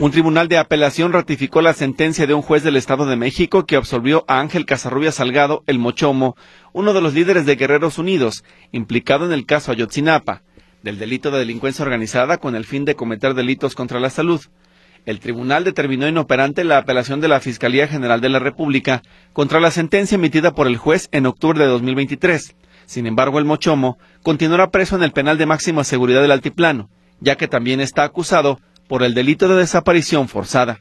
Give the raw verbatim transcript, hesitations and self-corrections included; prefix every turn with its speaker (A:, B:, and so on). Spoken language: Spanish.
A: Un tribunal de apelación ratificó la sentencia de un juez del Estado de México que absolvió a Ángel Casarrubias Salgado, el Mochomo, uno de los líderes de Guerreros Unidos, implicado en el caso Ayotzinapa, del delito de delincuencia organizada con el fin de cometer delitos contra la salud. El tribunal determinó inoperante la apelación de la Fiscalía General de la República contra la sentencia emitida por el juez en octubre de dos mil veintitrés. Sin embargo, el Mochomo continuará preso en el penal de máxima seguridad del Altiplano, ya que también está acusado por el delito de desaparición forzada.